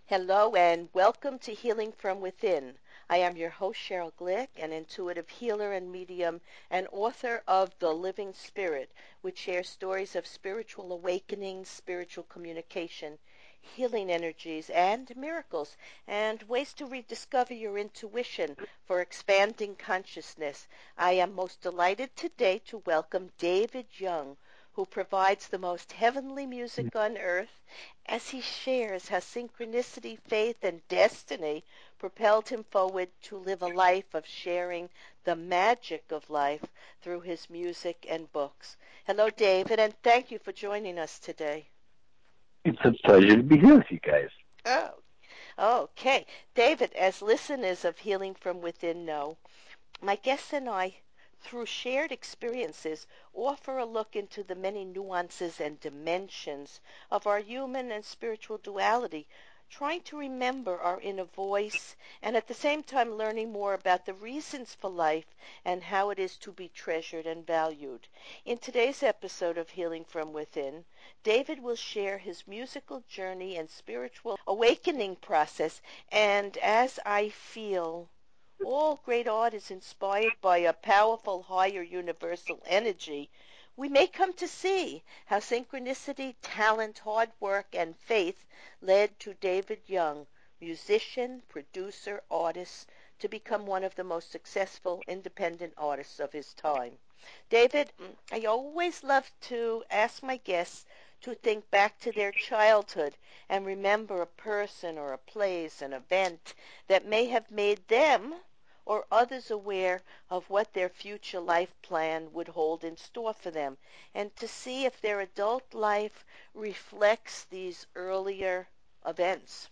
Hello and welcome to Healing from Within. I am your host, Cheryl Glick, an intuitive healer and medium and author of The Living Spirit, which shares stories of spiritual awakenings, spiritual communication, healing energies, and miracles, and ways to rediscover your intuition for expanding consciousness. I am most delighted today to welcome David Young, who provides the most heavenly music on earth as he shares how synchronicity, faith, and destiny propelled him forward to live a life of sharing the magic of life through his music and books. Hello, David, and thank you for joining us today. It's a pleasure to be here with you guys. Oh, okay. David, as listeners of Healing from Within know, my guests and I, through shared experiences, offer a look into the many nuances and dimensions of our human and spiritual duality, trying to remember our inner voice and at the same time learning more about the reasons for life and how it is to be treasured and valued. In today's episode of Healing from Within, David will share his musical journey and spiritual awakening process, and as I feel all great art is inspired by a powerful higher universal energy, we may come to see how synchronicity, talent, hard work, and faith led to David Young, musician, producer, artist, to become one of the most successful independent artists of his time. David, I always love to ask my guests to think back to their childhood and remember a person or a place, an event that may have made them or others aware of what their future life plan would hold in store for them, and to see if their adult life reflects these earlier events.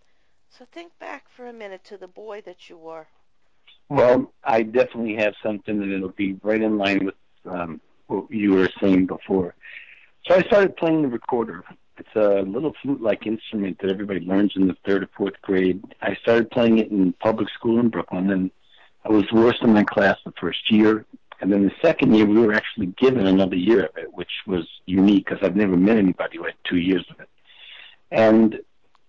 So think back for a minute to the boy that you were. Well, I definitely have something, and it'll be right in line with what you were saying before. So I started playing the recorder. It's a little flute-like instrument that everybody learns in the third or fourth grade. I started playing it in public school in Brooklyn, and I was the worst in my class the first year. And then the second year, we were actually given another year of it, which was unique because I've never met anybody who had 2 years of it. And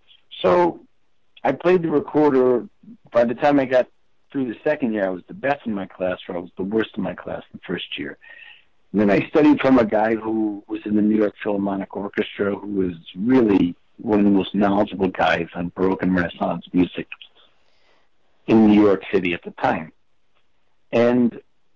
so I played the recorder. By the time I got through the second year, I was the best in my class, or I was the worst in my class the first year. And then I studied from a guy who was in the New York Philharmonic Orchestra, who was really one of the most knowledgeable guys on Baroque and Renaissance music in New York City at the time. And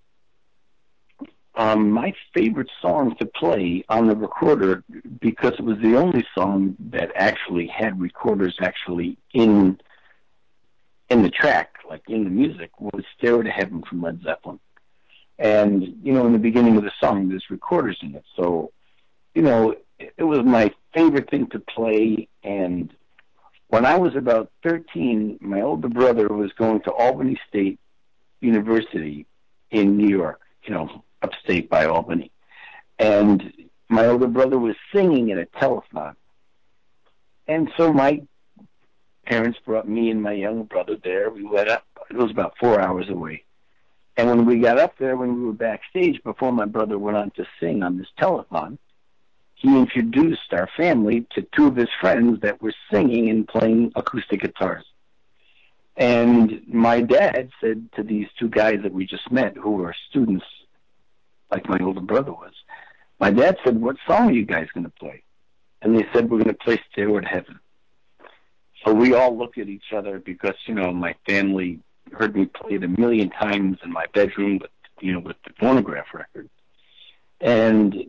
my favorite song to play on the recorder, because it was the only song that actually had recorders actually in the track, like in the music, was Stairway to Heaven from Led Zeppelin. And, in the beginning of the song, there's recorders in it. So, it was my favorite thing to play. And when I was about 13, my older brother was going to Albany State University in New York, upstate by Albany. And my older brother was singing at a telethon. And so my parents brought me and my younger brother there. We went up. It was about 4 hours away. And when we got up there, when we were backstage, before my brother went on to sing on this telethon, he introduced our family to two of his friends that were singing and playing acoustic guitars. And my dad said to these two guys that we just met, who were students, like my older brother was, my dad said, "What song are you guys going to play?" And they said, "We're going to play Stairway to Heaven." So we all looked at each other because, my family heard me play it a million times in my bedroom with the phonograph record. And,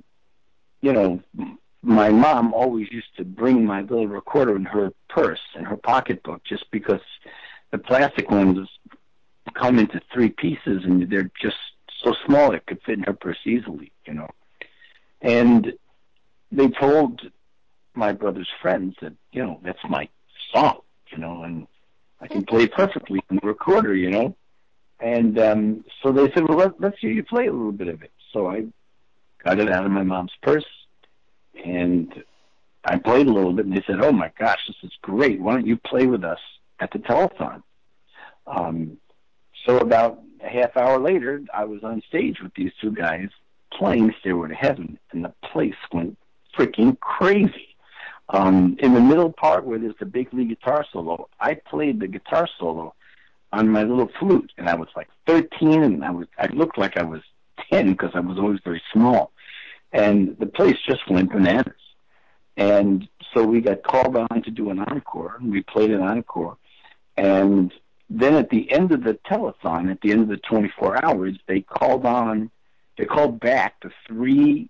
my mom always used to bring my little recorder in her purse, in her pocketbook, just because the plastic ones come into three pieces and they're just so small it could fit in her purse easily, And they told my brother's friends that, that's my song, and I can play perfectly on the recorder, And so they said, "Well, let's hear you play a little bit of it." So I got it out of my mom's purse, and I played a little bit, and they said, "Oh, my gosh, this is great. Why don't you play with us at the telethon?" So about a half hour later, I was on stage with these two guys playing Stairway to Heaven, and the place went freaking crazy. In the middle part where there's the big lead guitar solo, I played the guitar solo on my little flute, and I was like 13, and I looked like I was 10 because I was always very small, and the place just went bananas. And so we got called on to do an encore, and we played an encore, and then at the end of the telethon, at the end of the 24 hours, they called back the three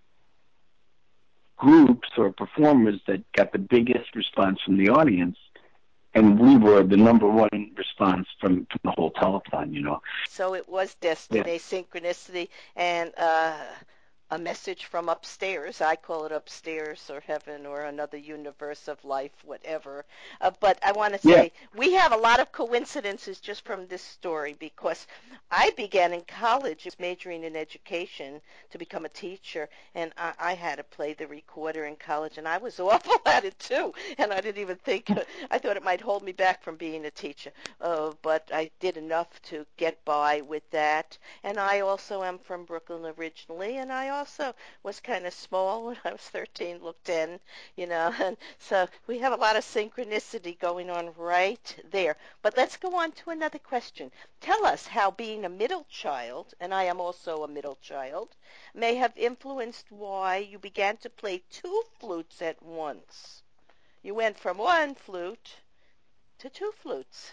groups or performers that got the biggest response from the audience, and we were the number one response from the whole telethon, you know. So it was destiny, yeah. Synchronicity, and a message from upstairs. I call it upstairs or heaven or another universe of life, whatever. But I want to say we have a lot of coincidences just from this story, because I began in college majoring in education to become a teacher, and I had to play the recorder in college, and I was awful at it too, and I didn't even think, I thought it might hold me back from being a teacher, but I did enough to get by with that. And I also am from Brooklyn originally, and I also was kind of small when I was 13, looked 10, you know, and so we have a lot of synchronicity going on right there. But let's go on to another question. Tell us how being a middle child, and I am also a middle child, may have influenced why you began to play two flutes at once. You went from one flute to two flutes.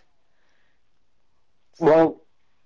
Well,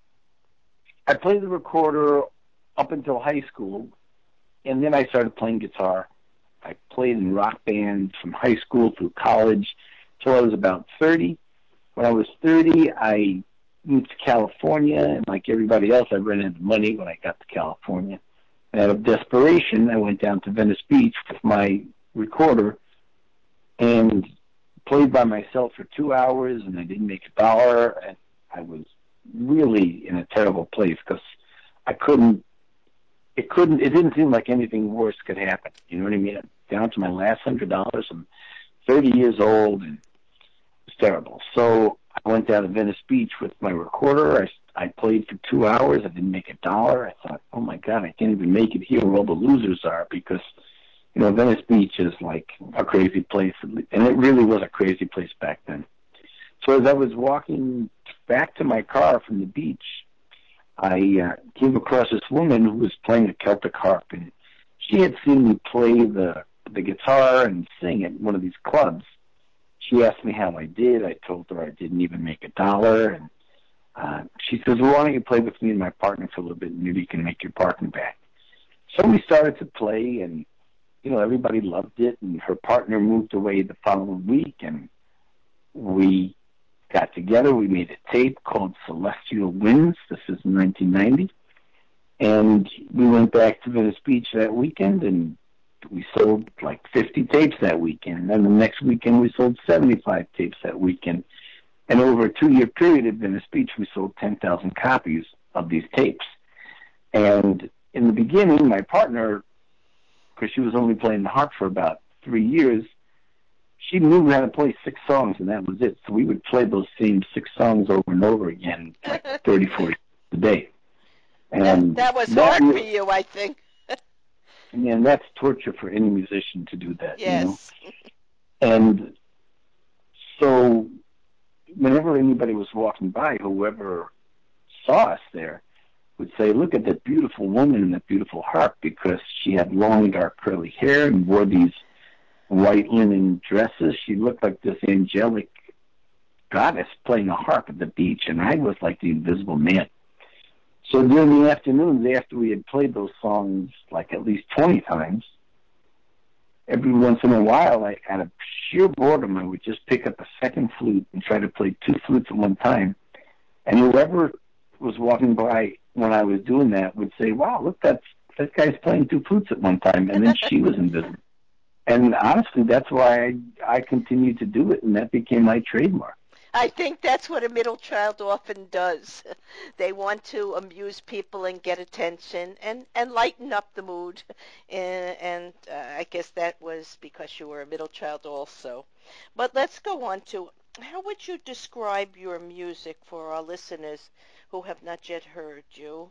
I played the recorder up until high school, and then I started playing guitar. I played in rock bands from high school through college till I was about 30. When I was 30, I moved to California, and like everybody else, I ran into money when I got to California. And out of desperation, I went down to Venice Beach with my recorder and played by myself for 2 hours, and I didn't make $1, and I was really in a terrible place because it didn't seem like anything worse could happen. You know what I mean? I'm down to my last $100. I'm 30 years old, and it's terrible. So I went down to Venice Beach with my recorder. I played for 2 hours. I didn't make $1. I thought, oh my God, I can't even make it here where all the losers are, because, you know, Venice Beach is like a crazy place, and it really was a crazy place back then. So as I was walking back to my car from the beach, I came across this woman who was playing a Celtic harp, and she had seen me play the guitar and sing at one of these clubs. She asked me how I did. I told her I didn't even make $1, and she says, well, why don't you play with me and my partner for a little bit, and maybe you can make your partner back. So we started to play, and, you know, everybody loved it, and her partner moved away the following week, and we got together. We made a tape called Celestial Winds. This is in 1990. And we went back to Venice Beach that weekend, and we sold like 50 tapes that weekend. And then the next weekend we sold 75 tapes that weekend. And over a 2-year period at Venice Beach, we sold 10,000 copies of these tapes. And in the beginning, my partner, because she was only playing the harp for about 3 years, she knew how to play 6 songs, and that was it. So we would play those same 6 songs over and over again, like 30, 40 a day. And that was hard for you, I think. And that's torture for any musician to do that, yes. You know? And so whenever anybody was walking by, whoever saw us there would say, look at that beautiful woman and that beautiful harp, because she had long, dark, curly hair and wore these white linen dresses. She looked like this angelic goddess playing a harp at the beach, and I was like the invisible man. So during the afternoons, after we had played those songs like at least 20 times, every once in a while, out of sheer boredom, I would just pick up a second flute and try to play 2 flutes at one time. And whoever was walking by when I was doing that would say, wow, look, that guy's playing 2 flutes at one time. And then she was invisible. And honestly, that's why I continued to do it, and that became my trademark. I think that's what a middle child often does. They want to amuse people and get attention and lighten up the mood. And I guess that was because you were a middle child also. But let's go on to, how would you describe your music for our listeners who have not yet heard you?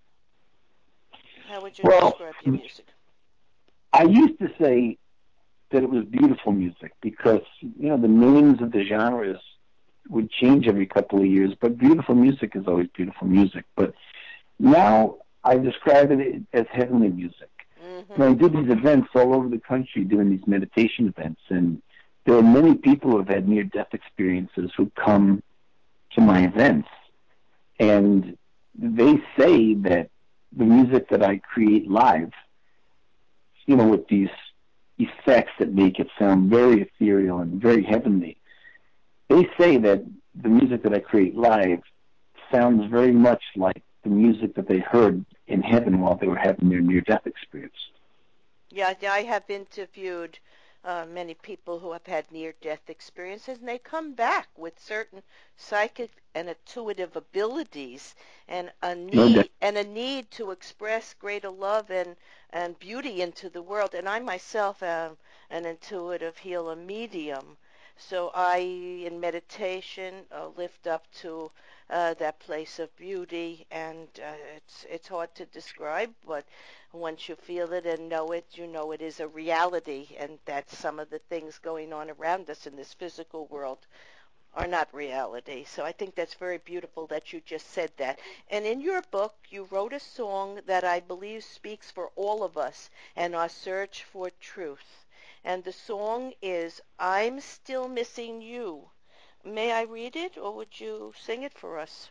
How would you describe your music? I used to say that it was beautiful music because, the names of the genres would change every couple of years, but beautiful music is always beautiful music. But now I describe it as heavenly music. And I do these events all over the country doing these meditation events, and there are many people who have had near-death experiences who come to my events, and they say that the music that I create live, with these effects that make it sound very ethereal and very heavenly, they say that the music that I create live sounds very much like the music that they heard in heaven while they were having their near-death experience. Yeah, I have interviewed many people who have had near-death experiences, and they come back with certain psychic and intuitive abilities and a need to express greater love and beauty into the world. And I myself am an intuitive healer medium, so I, in meditation, lift up to that place of beauty, and it's hard to describe, but once you feel it and know it, you know it is a reality, and that some of the things going on around us in this physical world are not reality. So I think that's very beautiful that you just said that. And in your book, you wrote a song that I believe speaks for all of us and our search for truth. And the song is I'm Still Missing You. May I read it, or would you sing it for us?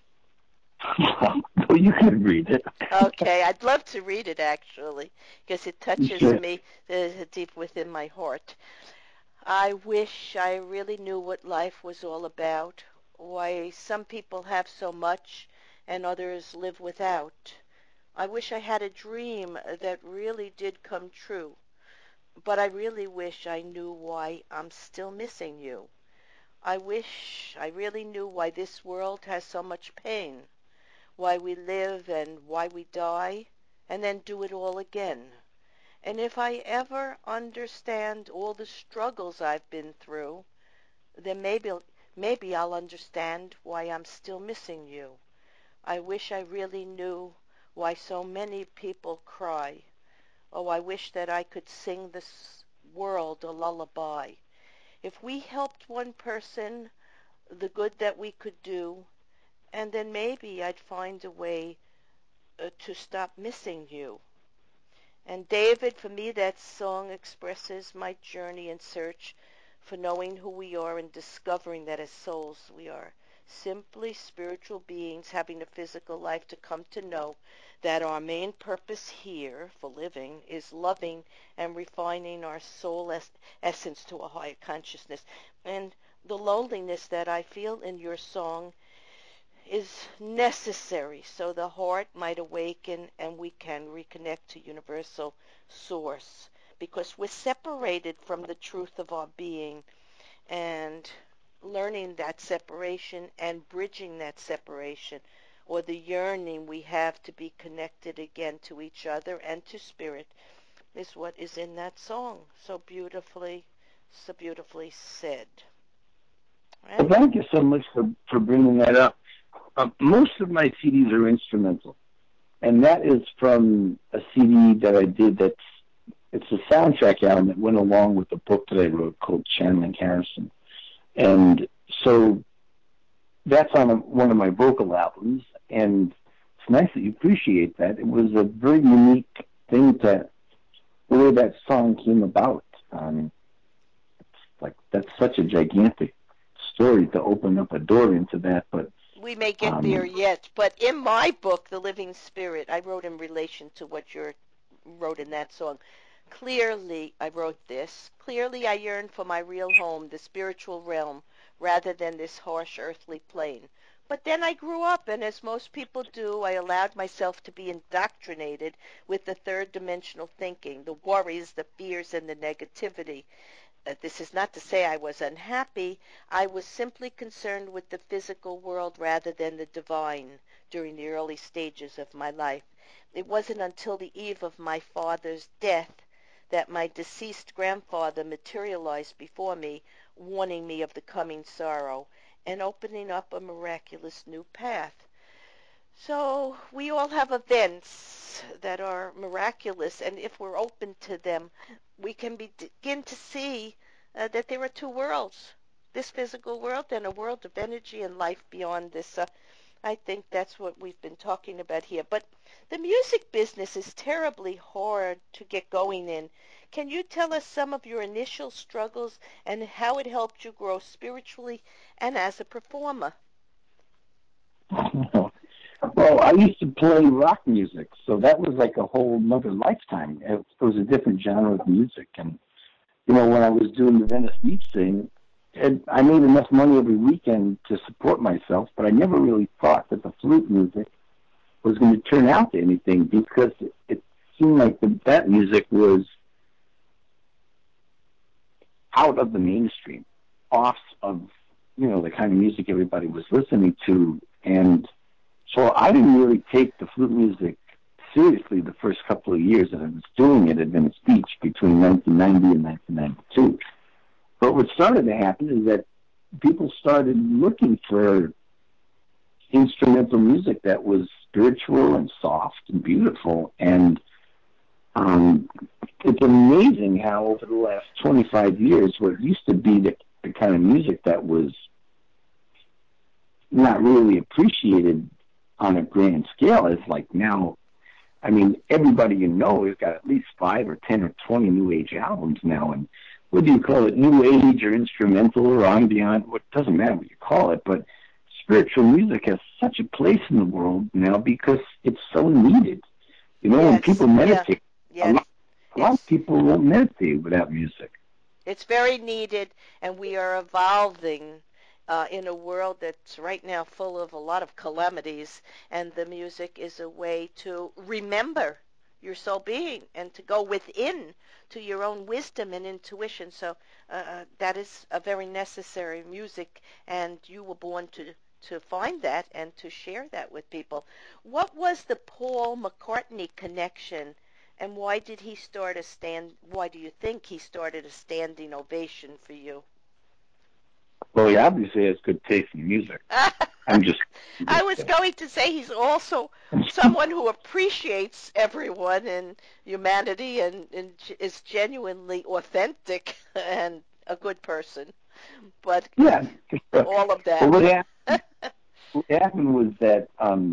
Well, you can read it. Okay, I'd love to read it actually, because it touches Sure. me deep within my heart. I wish I really knew what life was all about, why some people have so much and others live without. I wish I had a dream that really did come true, but I really wish I knew why I'm still missing you. I wish I really knew why this world has so much pain, why we live and why we die, and then do it all again. And if I ever understand all the struggles I've been through, then maybe I'll understand why I'm still missing you. I wish I really knew why so many people cry. Oh, I wish that I could sing this world a lullaby. If we helped one person, the good that we could do, and then maybe I'd find a way to stop missing you. And David, for me, that song expresses my journey and search for knowing who we are and discovering that as souls we are simply spiritual beings having a physical life to come to know that our main purpose here for living is loving and refining our soul essence to a higher consciousness. And the loneliness that I feel in your song is necessary so the heart might awaken and we can reconnect to universal source, because we're separated from the truth of our being, and learning that separation and bridging that separation, or the yearning we have to be connected again to each other and to spirit, is what is in that song. So beautifully said. Well, Right? thank you so much for bringing that up. Most of my CDs are instrumental, and that is from a CD that I did it's a soundtrack album that went along with the book that I wrote called Channeling Harrison. And so that's on one of my vocal albums, and it's nice that you appreciate that. It was a very unique thing the way that song came about. That's such a gigantic story to open up a door into that, but We may get there yet, but in my book, The Living Spirit, I wrote in relation to what you wrote in that song. Clearly, I wrote this. Clearly, I yearn for my real home, the spiritual realm, rather than this harsh earthly plane. But then I grew up, and as most people do, I allowed myself to be indoctrinated with the third dimensional thinking, the worries, the fears, and the negativity. This is not to say I was unhappy. I was simply concerned with the physical world rather than the divine during the early stages of my life. It wasn't until the eve of my father's death that my deceased grandfather materialized before me, warning me of the coming sorrow and opening up a miraculous new path. So we all have events that are miraculous, and if we're open to them, we can begin to see that there are two worlds, this physical world and a world of energy and life beyond this. I think that's what we've been talking about here. But the music business is terribly hard to get going in. Can you tell us some of your initial struggles and how it helped you grow spiritually and as a performer? Well, I used to play rock music, so that was like a whole another lifetime. It was a different genre of music. And, when I was doing the Venice Beach thing, I made enough money every weekend to support myself, but I never really thought that the flute music was going to turn out to anything because it seemed like that music was out of the mainstream, off of, the kind of music everybody was listening to. And so I didn't really take the flute music seriously the first couple of years that I was doing it at Venice Beach between 1990 and 1992. But what started to happen is that people started looking for instrumental music that was spiritual and soft and beautiful. And it's amazing how over the last 25 years, what used to be the kind of music that was not really appreciated on a grand scale is like now, everybody has got at least 5 or 10 or 20 New Age albums now. And whether you call it New Age or instrumental or ambient, it doesn't matter what you call it, but spiritual music has such a place in the world now because it's so needed. When people meditate, yeah. a lot of people won't meditate without music. It's very needed, and we are evolving in a world that's right now full of a lot of calamities, and the music is a way to remember your soul being and to go within to your own wisdom and intuition. So that is a very necessary music, and you were born to find that and to share that with people. What was the Paul McCartney connection, and why do you think he started a standing ovation for you? Well, he obviously has good taste in music. I was going to say he's also someone who appreciates everyone and humanity and is genuinely authentic and a good person. But yeah, all of that. Well, what happened was that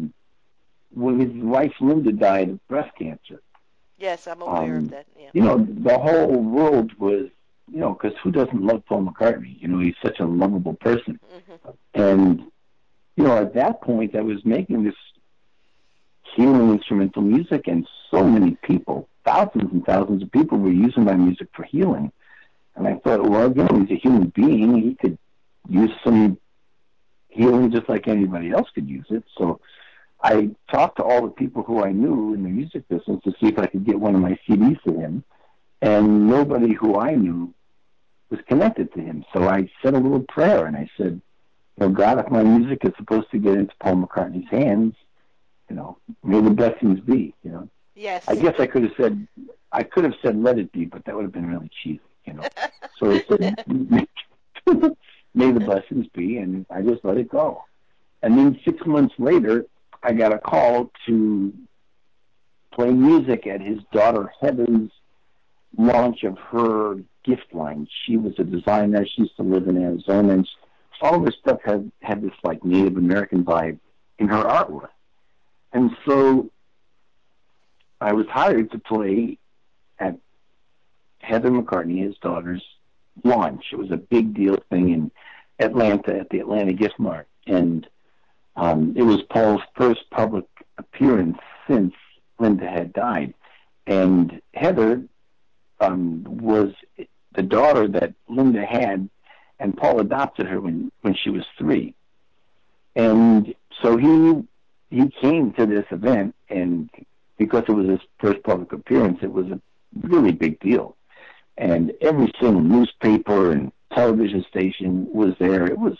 when his wife Linda died of breast cancer. Yes, I'm aware of that. Yeah. The whole world was, because who doesn't love Paul McCartney? He's such a lovable person. Mm-hmm. And, at that point, I was making this healing instrumental music, and so many people, thousands and thousands of people were using my music for healing. And I thought, well, he's a human being. He could use some healing just like anybody else could use it. So I talked to all the people who I knew in the music business to see if I could get one of my CDs to him. And nobody who I knew was connected to him. So I said a little prayer, and I said, God, if my music is supposed to get into Paul McCartney's hands, may the blessings be, Yes. I guess I could have said, let it be, but that would have been really cheesy, So I said, may the blessings be, and I just let it go. And then 6 months later, I got a call to play music at his daughter Heather's launch of her gift line. She was a designer. She used to live in Arizona, and all of her stuff had this like Native American vibe in her artwork. And so I was hired to play at Heather McCartney, his daughter's launch. It was a big deal thing in Atlanta at the Atlanta Gift Mart, and it was Paul's first public appearance since Linda had died. And Heather was the daughter that Linda had, and Paul adopted her when she was 3. And so he came to this event, and because it was his first public appearance, it was a really big deal. And every single newspaper and television station was there. It was,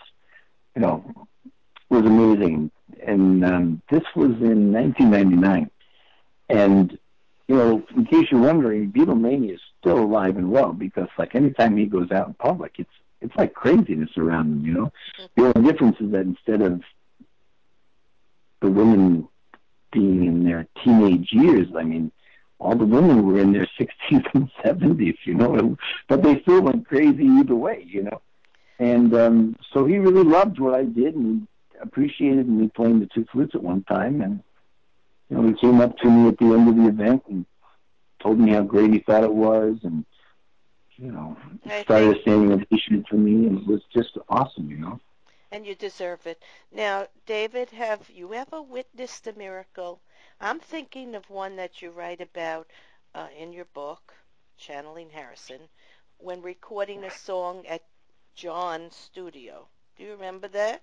was amazing. And this was in 1999. And, in case you're wondering, Beatlemania is still alive and well, because like anytime he goes out in public, it's like craziness around him, The only difference is that instead of the women being in their teenage years. I mean, all the women were in their 60s and 70s, but they still went crazy either way, And so he really loved what I did and appreciated me playing the two flutes at one time. And, he came up to me at the end of the event and told me how great he thought it was, and, started a standing ovation for me, and it was just awesome. And you deserve it. Now, David, have you ever witnessed a miracle? I'm thinking of one that you write about in your book, Channeling Harrison, when recording a song at John's studio. Do you remember that?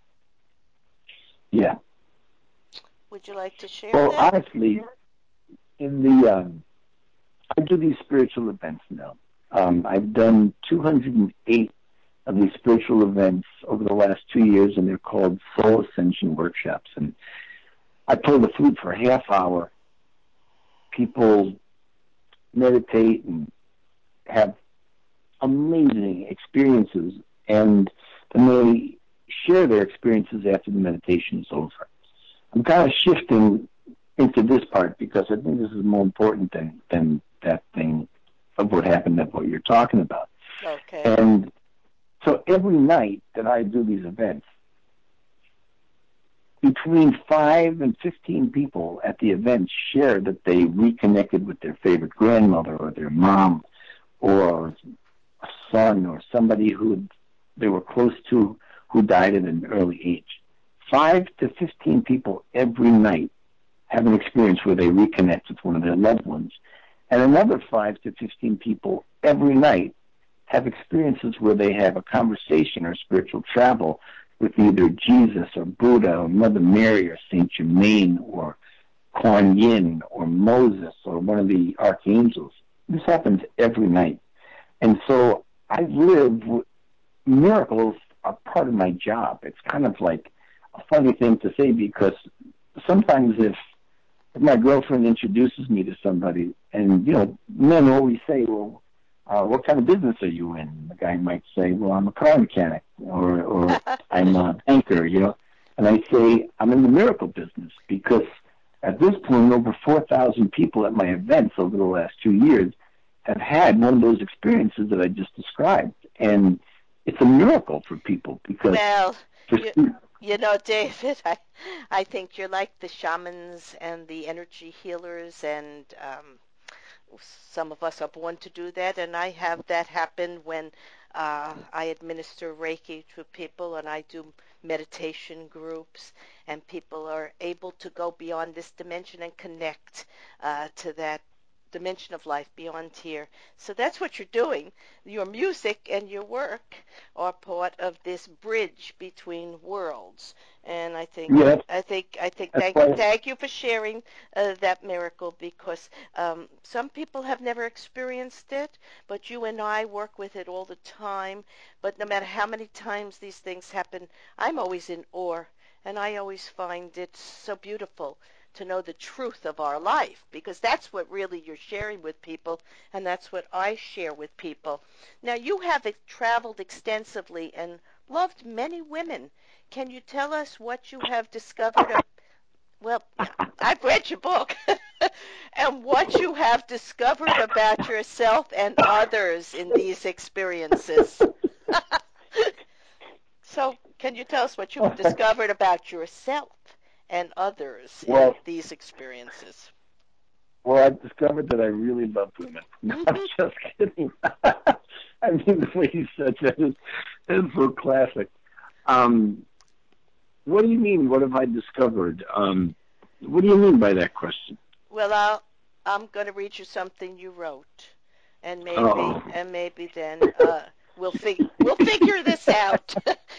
Yeah. Would you like to share Well, that? honestly, I do these spiritual events now. I've done 208 of these spiritual events over the last 2 years, and they're called Soul Ascension Workshops. And I play the flute for a half hour. People meditate and have amazing experiences, and then they share their experiences after the meditation is over. I'm kind of shifting into this part because I think this is more important than that thing of what happened, of what you're talking about. Okay. And so every night that I do these events, between 5 and 15 people at the event share that they reconnected with their favorite grandmother or their mom or a son or somebody who they were close to who died at an early age. 5 to 15 people every night have an experience where they reconnect with one of their loved ones. And another 5 to 15 people every night have experiences where they have a conversation or spiritual travel with either Jesus or Buddha or Mother Mary or Saint Germain or Kuan Yin or Moses or one of the archangels. This happens every night. And so miracles are part of my job. It's kind of like a funny thing to say because sometimes if my girlfriend introduces me to somebody, and, men always say, well, what kind of business are you in? The guy might say, well, I'm a car mechanic, or I'm a banker, And I say, I'm in the miracle business because at this point, over 4,000 people at my events over the last 2 years have had one of those experiences that I just described. And it's a miracle for people because... Well, David, I think you're like the shamans and the energy healers, and some of us are born to do that, and I have that happen when I administer Reiki to people and I do meditation groups, and people are able to go beyond this dimension and connect to that dimension of life beyond here. So that's what you're doing. Your music and your work are part of this bridge between worlds. And I think, thank you for sharing that miracle, because some people have never experienced it, but you and I work with it all the time. But no matter how many times these things happen, I'm always in awe, and I always find it so beautiful to know the truth of our life, because that's what really you're sharing with people, and that's what I share with people. Now, you have traveled extensively and loved many women. Can you tell us what you have discovered? Well, I've read your book, and what you have discovered about yourself and others in these experiences. So, can you tell us what you've discovered about yourself and others in these experiences? Well, I've discovered that I really love women. No, I'm just kidding. I mean, the way you said that is so classic. What do you mean, what have I discovered? What do you mean by that question? Well, I'm going to read you something you wrote, and maybe then we'll figure this out.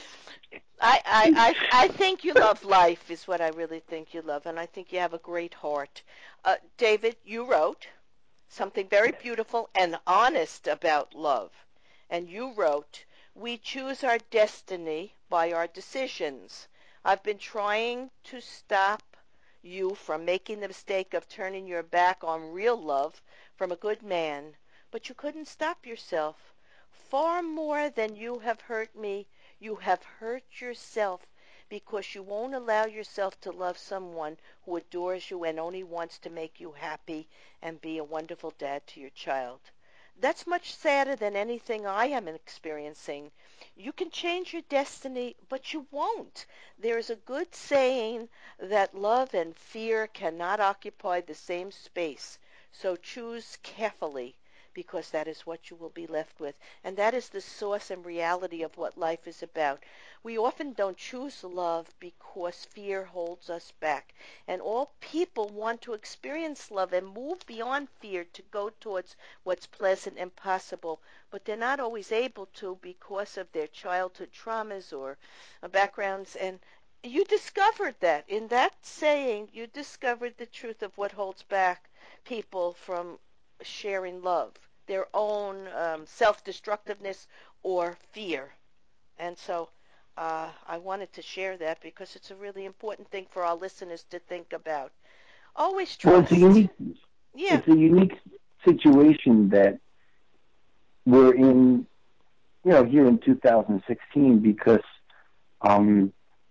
I think you love life is what I really think you love, and I think you have a great heart. David, you wrote something very beautiful and honest about love, and you wrote, "We choose our destiny by our decisions. I've been trying to stop you from making the mistake of turning your back on real love from a good man, but you couldn't stop yourself. Far more than you have hurt me, you have hurt yourself because you won't allow yourself to love someone who adores you and only wants to make you happy and be a wonderful dad to your child. That's much sadder than anything I am experiencing. You can change your destiny, but you won't. There is a good saying that love and fear cannot occupy the same space. So choose carefully, because that is what you will be left with. And that is the source and reality of what life is about. We often don't choose love because fear holds us back. And all people want to experience love and move beyond fear to go towards what's pleasant and possible. But they're not always able to because of their childhood traumas or backgrounds. And you discovered that. In that saying, you discovered the truth of what holds back people from sharing love, their own self-destructiveness or fear. And so I wanted to share that because it's a really important thing for our listeners to think about. Always Well, trust. Yeah. it's a unique situation that we're in, here in 2016 because um,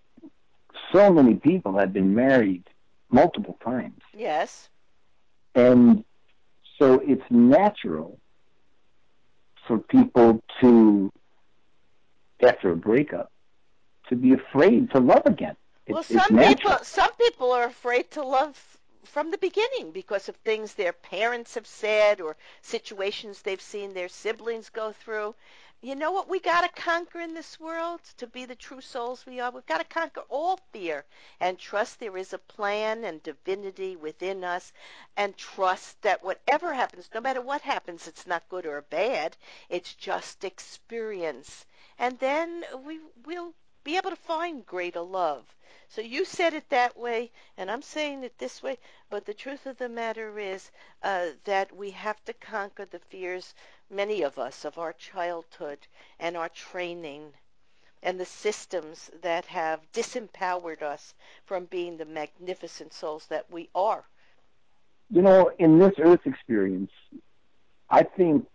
so many people have been married multiple times. Yes. And so it's natural for people to, after a breakup, to be afraid to love again. Well, It's natural. some people are afraid to love from the beginning because of things their parents have said or situations they've seen their siblings go through. You know what we got to conquer in this world to be the true souls we are? We've got to conquer all fear and trust there is a plan and divinity within us, and trust that whatever happens, no matter what happens, it's not good or bad. It's just experience. And then we'll be able to find greater love. So you said it that way, and I'm saying it this way, but the truth of the matter is that we have to conquer the fears, many of us, of our childhood and our training and the systems that have disempowered us from being the magnificent souls that we are. In this earth experience, I think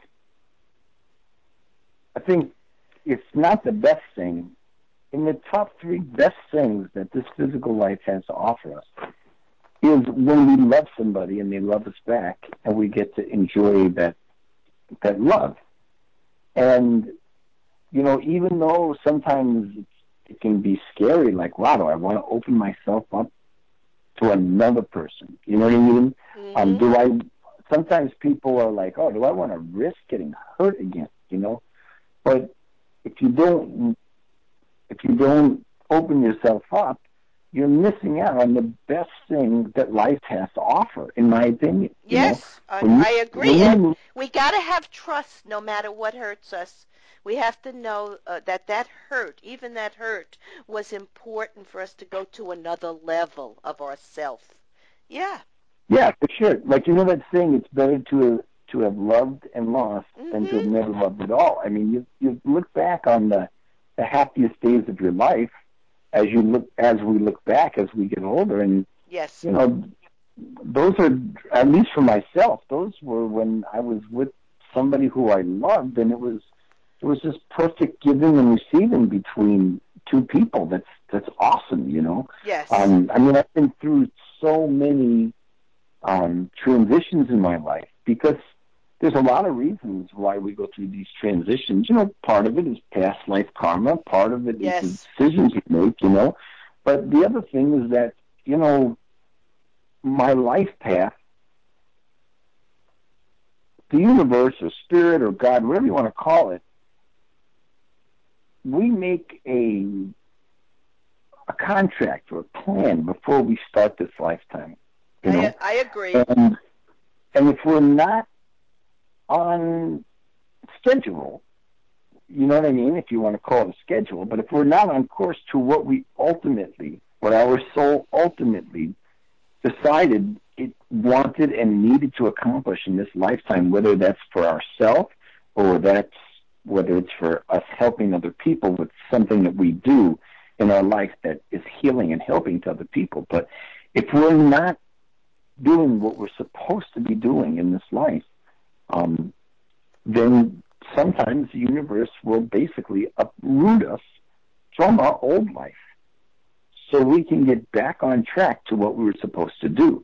it's not the best thing. In the top three best things that this physical life has to offer us is when we love somebody and they love us back, and we get to enjoy that love. And even though sometimes it can be scary, like, wow, do I want to open myself up to another person? You know what I mean? Mm-hmm. Sometimes people are like, oh, do I want to risk getting hurt again? But if you don't open yourself up, you're missing out on the best thing that life has to offer, in my opinion. Yes, I agree. And we got to have trust no matter what hurts us. We have to know that hurt, even that hurt, was important for us to go to another level of ourself. Yeah. Yeah, for sure. Like, that saying, it's better to have loved and lost than to have Mm-hmm. never loved at all. I mean, you look back on the happiest days of your life as we look back as we get older, and Yes. those are, at least for myself, those were when I was with somebody who I loved, and it was just perfect giving and receiving between two people. That's awesome. Yes. I mean, I've been through so many transitions in my life because there's a lot of reasons why we go through these transitions. Part of it is past life karma. Part of it is Yes. the decisions you make, But the other thing is that, my life path, the universe or spirit or God, whatever you want to call it, we make a contract or a plan before we start this lifetime. I agree. And if we're not on schedule, you know what I mean, if you want to call it a schedule, but if we're not on course to what our soul ultimately decided it wanted and needed to accomplish in this lifetime, whether that's for ourselves or whether it's for us helping other people with something that we do in our life that is healing and helping to other people. But if we're not doing what we're supposed to be doing in this life, then sometimes the universe will basically uproot us from our old life. so we can get back on track to what we were supposed to do.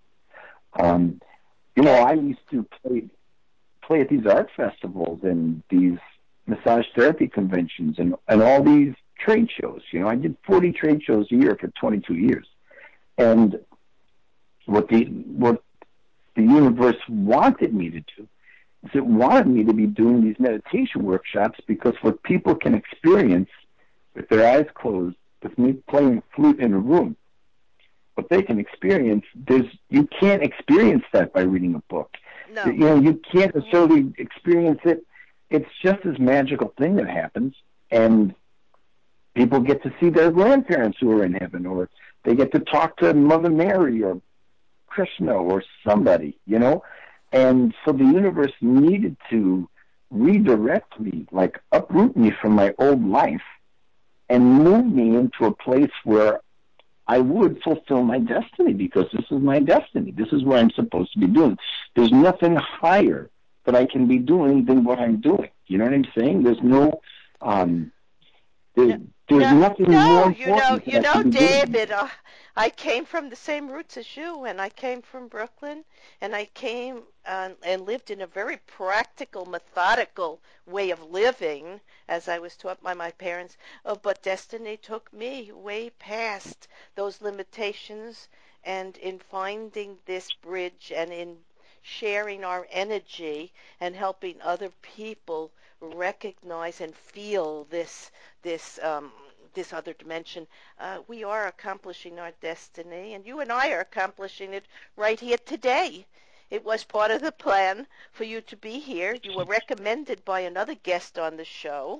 I used to play at these art festivals and these massage therapy conventions and all these trade shows. I did 40 trade shows a year for 22 years. And what the universe wanted me to do is it wanted me to be doing these meditation workshops, because what people can experience with their eyes closed, with me playing flute in a room, what they can experience, you can't experience that by reading a book. No. You can't necessarily experience it. It's just this magical thing that happens, and people get to see their grandparents who are in heaven, or they get to talk to Mother Mary or Krishna or somebody, And so the universe needed to redirect me, like uproot me from my old life and move me into a place where I would fulfill my destiny, because this is my destiny. This is what I'm supposed to be doing. There's nothing higher that I can be doing than what I'm doing. You know what I'm saying? There's no, there's nothing more important. David, I came from the same roots as you, and I came from Brooklyn, and I came and lived in a very practical, methodical way of living, as I was taught by my parents. But destiny took me way past those limitations, and in finding this bridge and in sharing our energy and helping other people recognize and feel this other dimension, we are accomplishing our destiny, and you and I are accomplishing it right here today. It was part of the plan for you to be here. You were recommended by another guest on the show,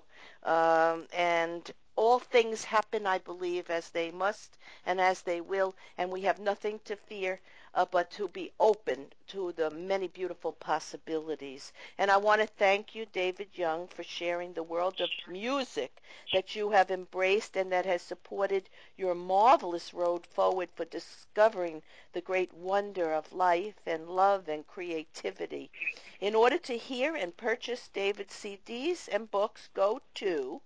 and all things happen, I believe, as they must and as they will, and we have nothing to fear but to be open to the many beautiful possibilities. And I want to thank you, David Young, for sharing the world of music that you have embraced and that has supported your marvelous road forward for discovering the great wonder of life and love and creativity. In order to hear and purchase David's CDs and books, go to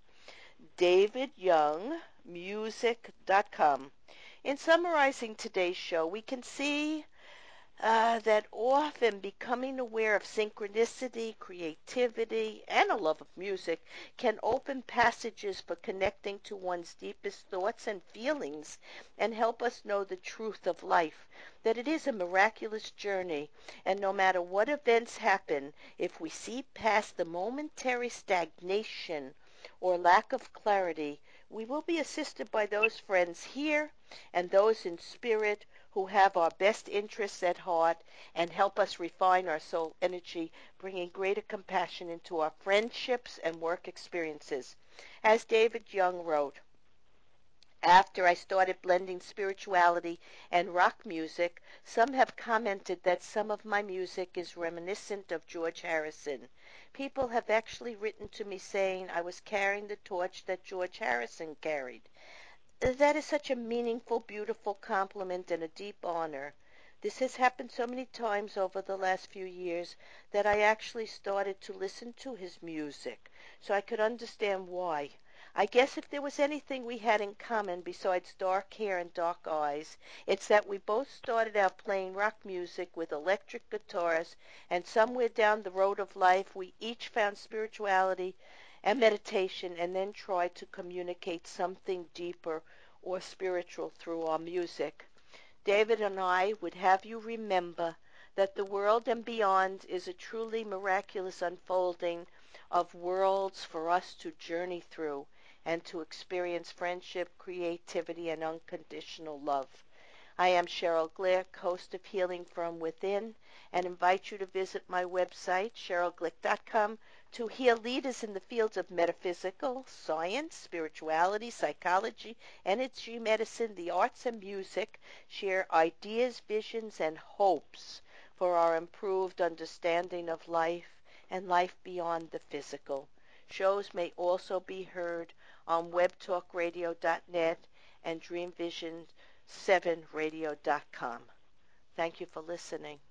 davidyoungmusic.com. In summarizing today's show, we can see that often becoming aware of synchronicity, creativity, and a love of music can open passages for connecting to one's deepest thoughts and feelings and help us know the truth of life, that it is a miraculous journey, and no matter what events happen, if we see past the momentary stagnation or lack of clarity, we will be assisted by those friends here and those in spirit who have our best interests at heart and help us refine our soul energy, bringing greater compassion into our friendships and work experiences. As David Young wrote, after I started blending spirituality and rock music, some have commented that some of my music is reminiscent of George Harrison. People have actually written to me saying I was carrying the torch that George Harrison carried. That is such a meaningful, beautiful compliment and a deep honor. This has happened so many times over the last few years that I actually started to listen to his music so I could understand why. I guess if there was anything we had in common besides dark hair and dark eyes, it's that we both started out playing rock music with electric guitars, and somewhere down the road of life we each found spirituality and meditation and then tried to communicate something deeper or spiritual through our music. David and I would have you remember that the world and beyond is a truly miraculous unfolding of worlds for us to journey through and to experience friendship, creativity, and unconditional love. I am Cheryl Glick, host of Healing from Within, and invite you to visit my website, cherylglick.com, to hear leaders in the fields of metaphysical, science, spirituality, psychology, energy medicine, the arts, and music share ideas, visions, and hopes for our improved understanding of life and life beyond the physical. Shows may also be heard on webtalkradio.net and dreamvision7radio.com. Thank you for listening.